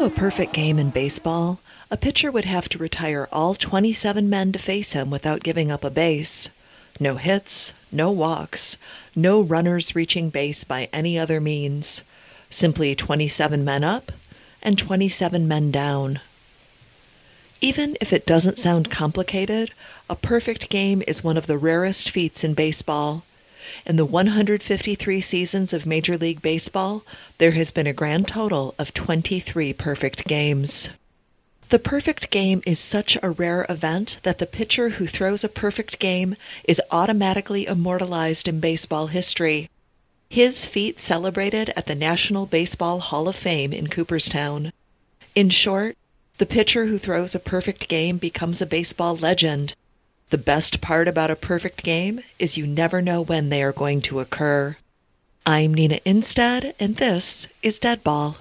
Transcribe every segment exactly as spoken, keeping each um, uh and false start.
a perfect game in baseball, a pitcher would have to retire all twenty-seven men to face him without giving up a base. No hits, no walks, no runners reaching base by any other means. Simply twenty-seven men up and twenty-seven men down. Even if it doesn't sound complicated, a perfect game is one of the rarest feats in baseball. In the one hundred fifty-three seasons of Major League Baseball, there has been a grand total of twenty-three perfect games. The perfect game is such a rare event that the pitcher who throws a perfect game is automatically immortalized in baseball history. His feat celebrated at the National Baseball Hall of Fame in Cooperstown. In short, the pitcher who throws a perfect game becomes a baseball legend. The best part about a perfect game is you never know when they are going to occur. I'm Nina Instead, and this is Dead Ball.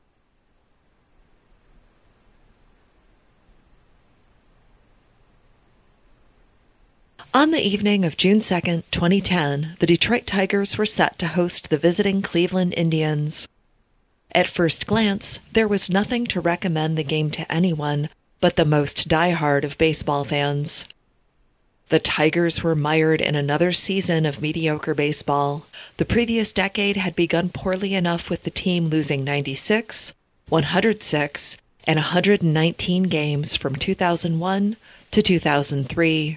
On the evening of June second, twenty ten, the Detroit Tigers were set to host the visiting Cleveland Indians. At first glance, there was nothing to recommend the game to anyone but the most diehard of baseball fans. The Tigers were mired in another season of mediocre baseball. The previous decade had begun poorly enough with the team losing ninety-six, one hundred six, and one hundred nineteen games from two thousand one to two thousand three.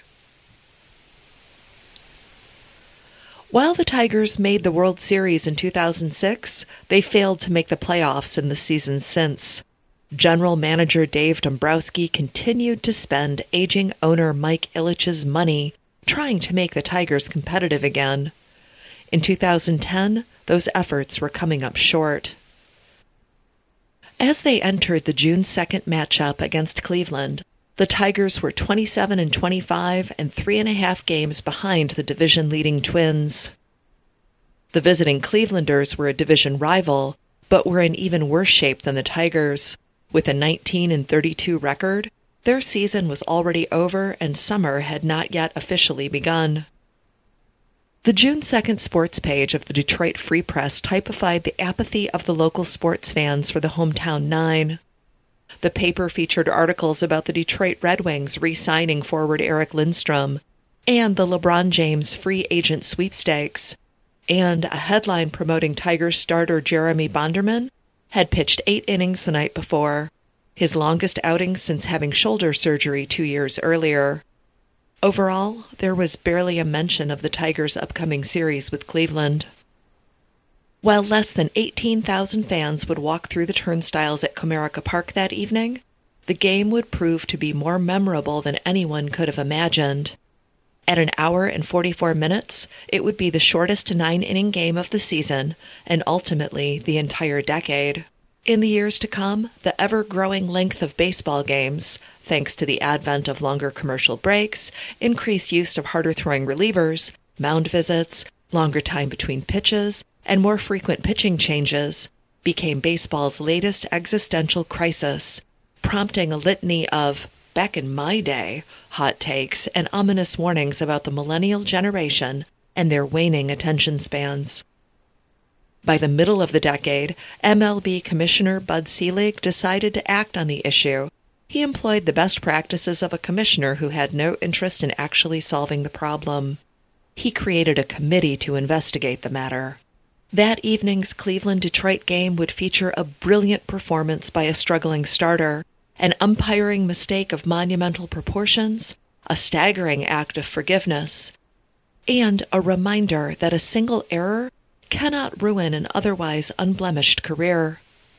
While the Tigers made the World Series in two thousand six, they failed to make the playoffs in the season since. General Manager Dave Dombrowski continued to spend aging owner Mike Ilitch's money trying to make the Tigers competitive again. In two thousand ten, those efforts were coming up short. As they entered the June second matchup against Cleveland, the Tigers were twenty-seven and twenty-five and three and a half games behind the division-leading Twins. The visiting Clevelanders were a division rival, but were in even worse shape than the Tigers. With a nineteen and thirty-two record, their season was already over and summer had not yet officially begun. The June second sports page of the Detroit Free Press typified the apathy of the local sports fans for the hometown nine. The paper featured articles about the Detroit Red Wings re-signing forward Eric Lindstrom, and the LeBron James free agent sweepstakes, and a headline promoting Tigers starter Jeremy Bonderman had pitched eight innings the night before, his longest outing since having shoulder surgery two years earlier. Overall, there was barely a mention of the Tigers' upcoming series with Cleveland. While less than eighteen thousand fans would walk through the turnstiles at Comerica Park that evening, the game would prove to be more memorable than anyone could have imagined. At an hour and forty-four minutes, it would be the shortest nine-inning game of the season, and ultimately the entire decade. In the years to come, the ever-growing length of baseball games, thanks to the advent of longer commercial breaks, increased use of harder-throwing relievers, mound visits, longer time between pitches, and more frequent pitching changes, became baseball's latest existential crisis, prompting a litany of, back in my day, hot takes and ominous warnings about the millennial generation and their waning attention spans. By the middle of the decade, M L B Commissioner Bud Selig decided to act on the issue. He employed the best practices of a commissioner who had no interest in actually solving the problem. He created a committee to investigate the matter. That evening's Cleveland-Detroit game would feature a brilliant performance by a struggling starter, an umpiring mistake of monumental proportions, a staggering act of forgiveness, and a reminder that a single error cannot ruin an otherwise unblemished career.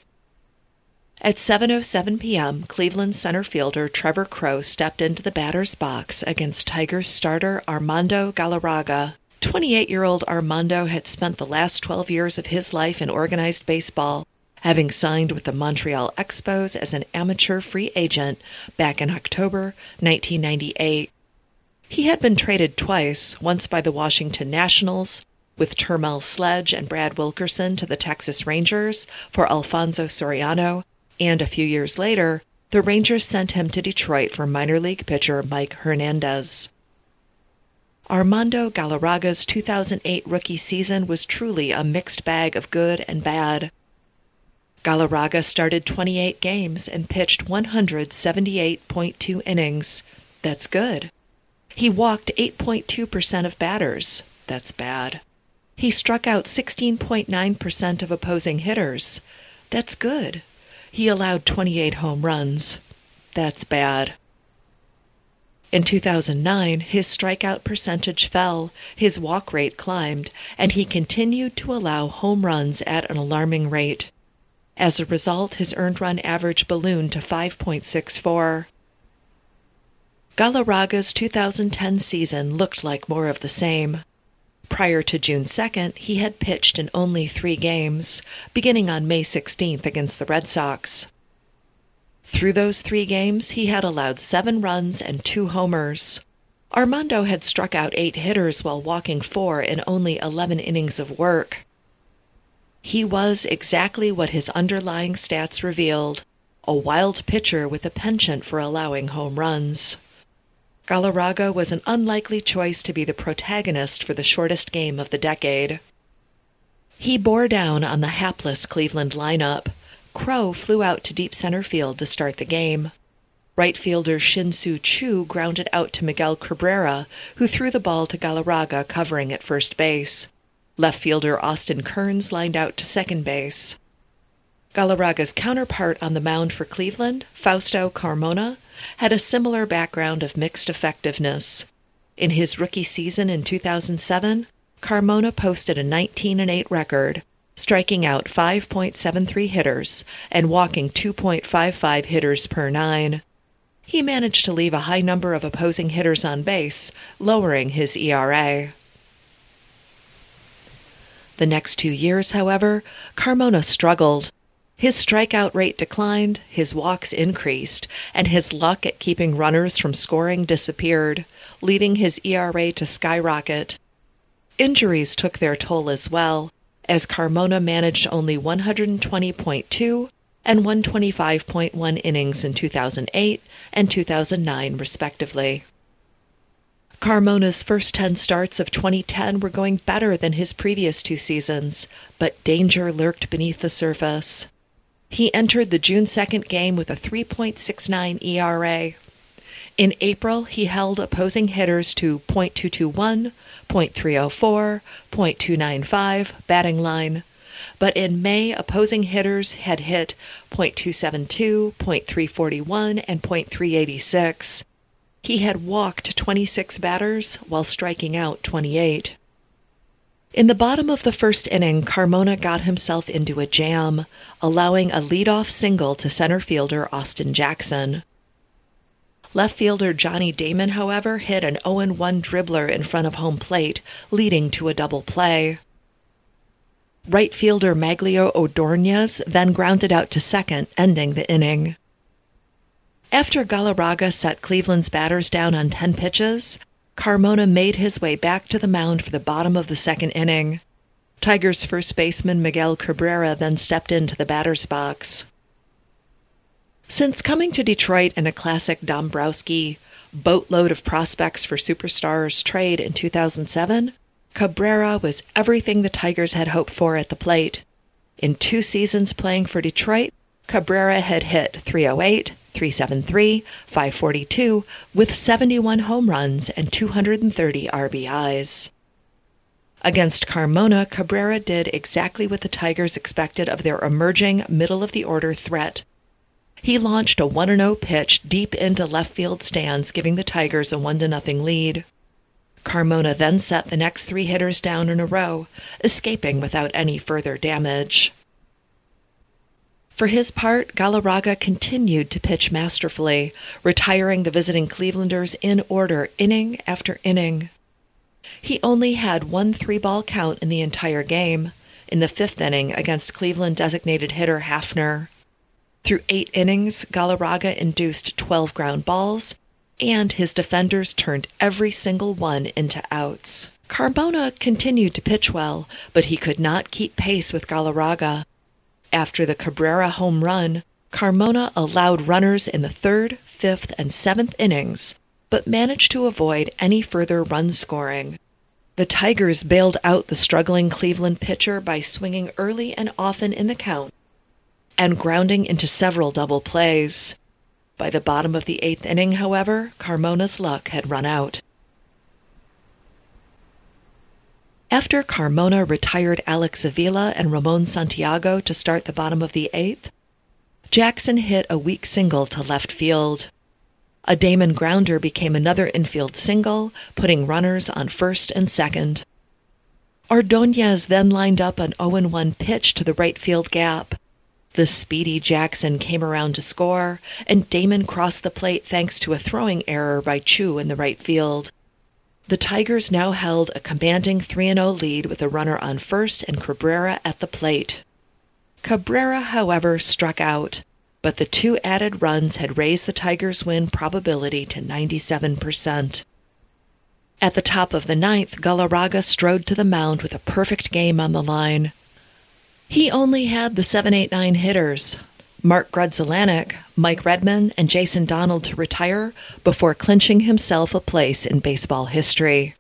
At seven oh seven p.m., Cleveland center fielder Trevor Crowe stepped into the batter's box against Tigers starter Armando Galarraga. twenty-eight-year-old Armando had spent the last twelve years of his life in organized baseball, having signed with the Montreal Expos as an amateur free agent back in October nineteen ninety-eight. He had been traded twice, once by the Washington Nationals, with Termel Sledge and Brad Wilkerson to the Texas Rangers for Alfonso Soriano, and a few years later, the Rangers sent him to Detroit for minor league pitcher Mike Hernandez. Armando Galarraga's two thousand eight rookie season was truly a mixed bag of good and bad. Galarraga started twenty-eight games and pitched one hundred seventy-eight point two innings. That's good. He walked eight point two percent of batters. That's bad. He struck out sixteen point nine percent of opposing hitters. That's good. He allowed twenty-eight home runs. That's bad. In two thousand nine, his strikeout percentage fell, his walk rate climbed, and he continued to allow home runs at an alarming rate. As a result, his earned run average ballooned to five point six four. Galarraga's two thousand ten season looked like more of the same. Prior to June second, he had pitched in only three games, beginning on May sixteenth against the Red Sox. Through those three games, he had allowed seven runs and two homers. Armando had struck out eight hitters while walking four in only eleven innings of work. He was exactly what his underlying stats revealed, a wild pitcher with a penchant for allowing home runs. Galarraga was an unlikely choice to be the protagonist for the shortest game of the decade. He bore down on the hapless Cleveland lineup. Crow flew out to deep center field to start the game. Right fielder Shin-Soo Choo grounded out to Miguel Cabrera, who threw the ball to Galarraga covering at first base. Left fielder Austin Kearns lined out to second base. Galarraga's counterpart on the mound for Cleveland, Fausto Carmona, had a similar background of mixed effectiveness. In his rookie season in two thousand seven, Carmona posted a nineteen and eight record, striking out five point seven three hitters and walking two point five five hitters per nine. He managed to leave a high number of opposing hitters on base, lowering his E R A. The next two years, however, Carmona struggled. His strikeout rate declined, his walks increased, and his luck at keeping runners from scoring disappeared, leading his E R A to skyrocket. Injuries took their toll as well, as Carmona managed only one hundred twenty point two and one hundred twenty-five point one innings in two thousand eight and two thousand nine, respectively. Carmona's first ten starts of twenty ten were going better than his previous two seasons, but danger lurked beneath the surface. He entered the June second game with a three point six nine E R A. In April, he held opposing hitters to point two two one, point three oh four, point two nine five batting line. But in May, opposing hitters had hit point two seven two, point three four one, and point three eight six. He had walked twenty-six batters while striking out twenty-eight. In the bottom of the first inning, Carmona got himself into a jam, allowing a leadoff single to center fielder Austin Jackson. Left fielder Johnny Damon, however, hit an oh one dribbler in front of home plate, leading to a double play. Right fielder Maglio Ordóñez then grounded out to second, ending the inning. After Galarraga set Cleveland's batters down on ten pitches, Carmona made his way back to the mound for the bottom of the second inning. Tigers first baseman Miguel Cabrera then stepped into the batter's box. Since coming to Detroit in a classic Dombrowski boatload of prospects for superstars trade in two thousand seven, Cabrera was everything the Tigers had hoped for at the plate. In two seasons playing for Detroit, Cabrera had hit three oh eight, three seventy-three, five forty-two, with seventy-one home runs and two hundred thirty R B Is. Against Carmona, Cabrera did exactly what the Tigers expected of their emerging middle-of-the-order threat. He launched a one oh pitch deep into left field stands, giving the Tigers a one to nothing lead. Carmona then set the next three hitters down in a row, escaping without any further damage. For his part, Galarraga continued to pitch masterfully, retiring the visiting Clevelanders in order inning after inning. He only had one three-ball count in the entire game, in the fifth inning against Cleveland designated hitter Hafner. Through eight innings, Galarraga induced twelve ground balls, and his defenders turned every single one into outs. Carmona continued to pitch well, but he could not keep pace with Galarraga. After the Cabrera home run, Carmona allowed runners in the third, fifth, and seventh innings, but managed to avoid any further run scoring. The Tigers bailed out the struggling Cleveland pitcher by swinging early and often in the count, and grounding into several double plays. By the bottom of the eighth inning, however, Carmona's luck had run out. After Carmona retired Alex Avila and Ramon Santiago to start the bottom of the eighth, Jackson hit a weak single to left field. A Damon grounder became another infield single, putting runners on first and second. Ordóñez then lined up an oh one pitch to the right field gap. The speedy Jackson came around to score, and Damon crossed the plate thanks to a throwing error by Chu in the right field. The Tigers now held a commanding three and oh lead with a runner on first and Cabrera at the plate. Cabrera, however, struck out, but the two added runs had raised the Tigers' win probability to ninety-seven percent. At the top of the ninth, Galarraga strode to the mound with a perfect game on the line. He only had the seven eight nine hitters, Mark Grudzielanek, Mike Redman, and Jason Donald to retire before clinching himself a place in baseball history.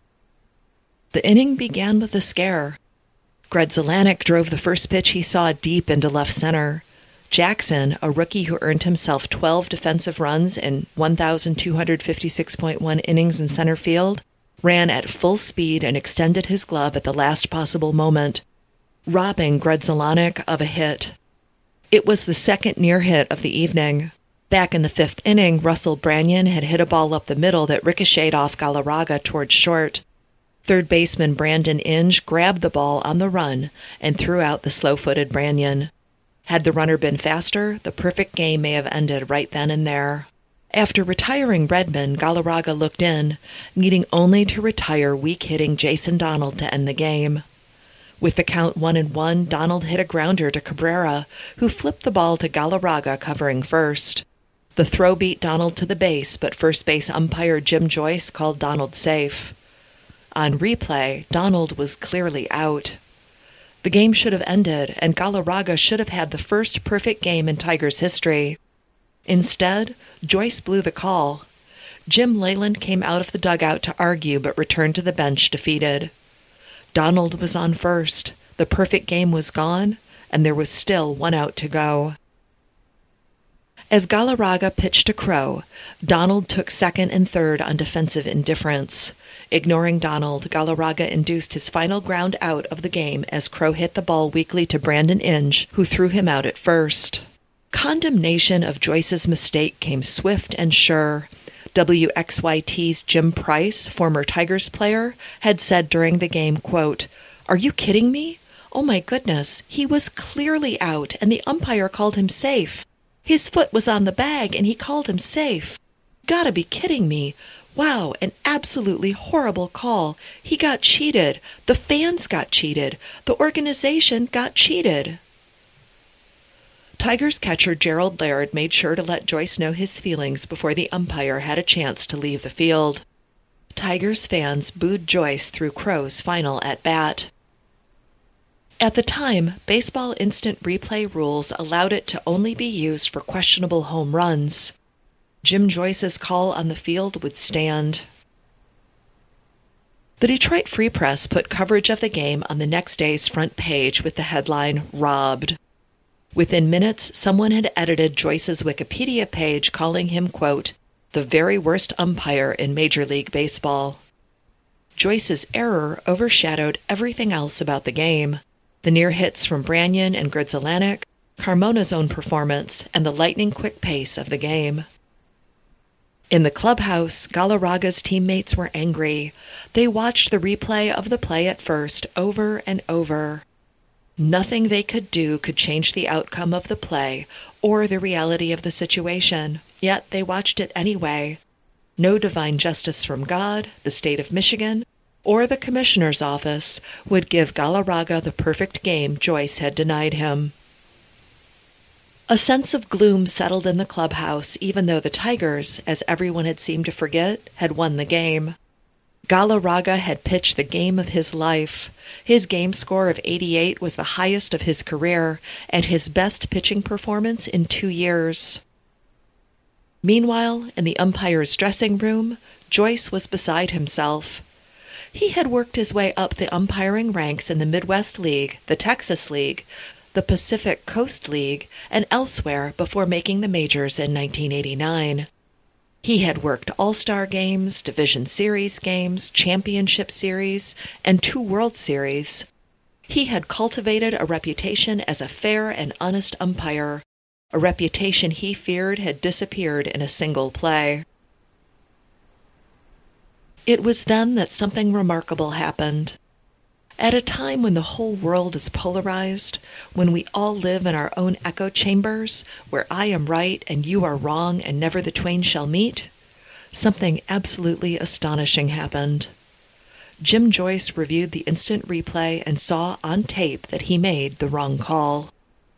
The inning began with a scare. Grudzielanek drove the first pitch he saw deep into left center. Jackson, a rookie who earned himself twelve defensive runs in one thousand two hundred fifty-six point one innings in center field, ran at full speed and extended his glove at the last possible moment, robbing Grudzielanek of a hit. It was the second near hit of the evening. Back in the fifth inning, Russell Branyan had hit a ball up the middle that ricocheted off Galarraga towards short. Third baseman Brandon Inge grabbed the ball on the run and threw out the slow-footed Branyan. Had the runner been faster, the perfect game may have ended right then and there. After retiring Redman, Galarraga looked in, needing only to retire weak-hitting Jason Donald to end the game. With the count one and one, Donald hit a grounder to Cabrera, who flipped the ball to Galarraga covering first. The throw beat Donald to the base, but first base umpire Jim Joyce called Donald safe. On replay, Donald was clearly out. The game should have ended, and Galarraga should have had the first perfect game in Tigers history. Instead, Joyce blew the call. Jim Leyland came out of the dugout to argue but returned to the bench defeated. Donald was on first, the perfect game was gone, and there was still one out to go. As Galarraga pitched to Crow, Donald took second and third on defensive indifference. Ignoring Donald, Galarraga induced his final ground out of the game as Crow hit the ball weakly to Brandon Inge, who threw him out at first. Condemnation of Joyce's mistake came swift and sure. W X Y T's Jim Price, former Tigers player, had said during the game, quote, "Are you kidding me? Oh my goodness, he was clearly out and the umpire called him safe. His foot was on the bag and he called him safe. Gotta be kidding me. Wow, an absolutely horrible call. He got cheated. The fans got cheated. The organization got cheated." Tigers catcher Gerald Laird made sure to let Joyce know his feelings before the umpire had a chance to leave the field. Tigers fans booed Joyce through Crow's final at-bat. At the time, baseball instant replay rules allowed it to only be used for questionable home runs. Jim Joyce's call on the field would stand. The Detroit Free Press put coverage of the game on the next day's front page with the headline, "Robbed." Within minutes, someone had edited Joyce's Wikipedia page calling him, quote, "the very worst umpire in Major League Baseball." Joyce's error overshadowed everything else about the game. The near hits from Branyan and Grudzielanek, Carmona's own performance, and the lightning-quick pace of the game. In the clubhouse, Galarraga's teammates were angry. They watched the replay of the play at first over and over. Nothing they could do could change the outcome of the play or the reality of the situation, yet they watched it anyway. No divine justice from God, the state of Michigan, or the commissioner's office would give Galarraga the perfect game Joyce had denied him. A sense of gloom settled in the clubhouse, even though the Tigers, as everyone had seemed to forget, had won the game. Galarraga had pitched the game of his life. His game score of eighty-eight was the highest of his career and his best pitching performance in two years. Meanwhile, in the umpire's dressing room, Joyce was beside himself. He had worked his way up the umpiring ranks in the Midwest League, the Texas League, the Pacific Coast League, and elsewhere before making the majors in nineteen eighty-nine. He had worked All-Star Games, Division Series games, Championship Series, and two World Series. He had cultivated a reputation as a fair and honest umpire, a reputation he feared had disappeared in a single play. It was then that something remarkable happened. At a time when the whole world is polarized, when we all live in our own echo chambers, where I am right and you are wrong and never the twain shall meet, something absolutely astonishing happened. Jim Joyce reviewed the instant replay and saw on tape that he made the wrong call.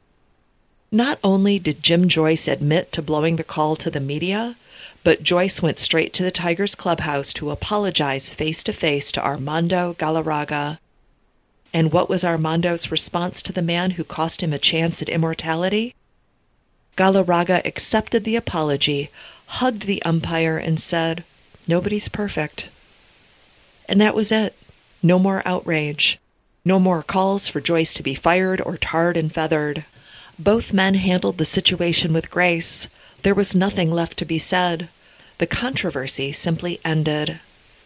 Not only did Jim Joyce admit to blowing the call to the media, but Joyce went straight to the Tigers clubhouse to apologize face-to-face to Armando Galarraga. And what was Armando's response to the man who cost him a chance at immortality? Galarraga accepted the apology, hugged the umpire, and said, "Nobody's perfect." And that was it. No more outrage. No more calls for Joyce to be fired or tarred and feathered. Both men handled the situation with grace. There was nothing left to be said. The controversy simply ended.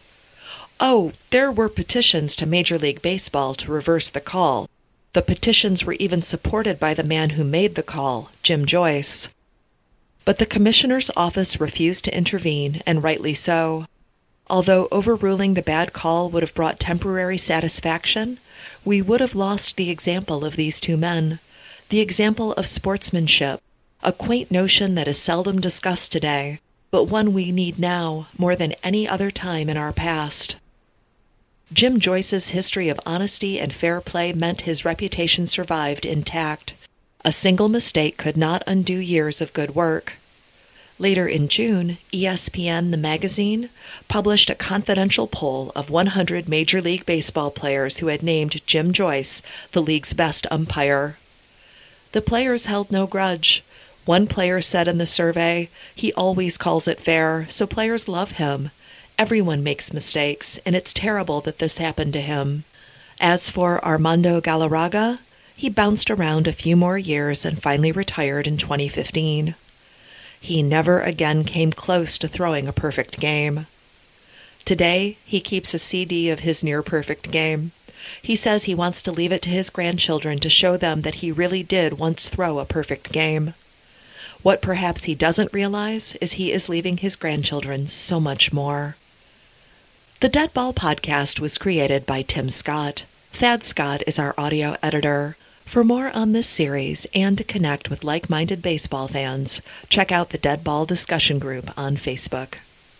Oh, there were petitions to Major League Baseball to reverse the call. The petitions were even supported by the man who made the call, Jim Joyce. But the commissioner's office refused to intervene, and rightly so. Although overruling the bad call would have brought temporary satisfaction, we would have lost the example of these two men, the example of sportsmanship, a quaint notion that is seldom discussed today, but one we need now more than any other time in our past. Jim Joyce's history of honesty and fair play meant his reputation survived intact. A single mistake could not undo years of good work. Later in June, E S P N, the magazine, published a confidential poll of one hundred Major League Baseball players who had named Jim Joyce the league's best umpire. The players held no grudge. One player said in the survey, "He always calls it fair, so players love him. Everyone makes mistakes, and it's terrible that this happened to him." As for Armando Galarraga, he bounced around a few more years and finally retired in twenty fifteen. He never again came close to throwing a perfect game. Today, he keeps a C D of his near-perfect game. He says he wants to leave it to his grandchildren to show them that he really did once throw a perfect game. What perhaps he doesn't realize is he is leaving his grandchildren so much more. The Dead Ball Podcast was created by Tim Scott. Thad Scott is our audio editor. For more on this series and to connect with like-minded baseball fans, check out the Dead Ball Discussion Group on Facebook.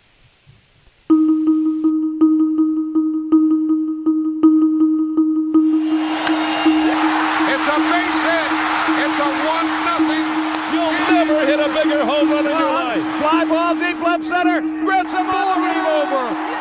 It's a base hit. It's a one nothing. You'll never hit a bigger home run in your life. Fly ball deep left center. Grissom Ball game over.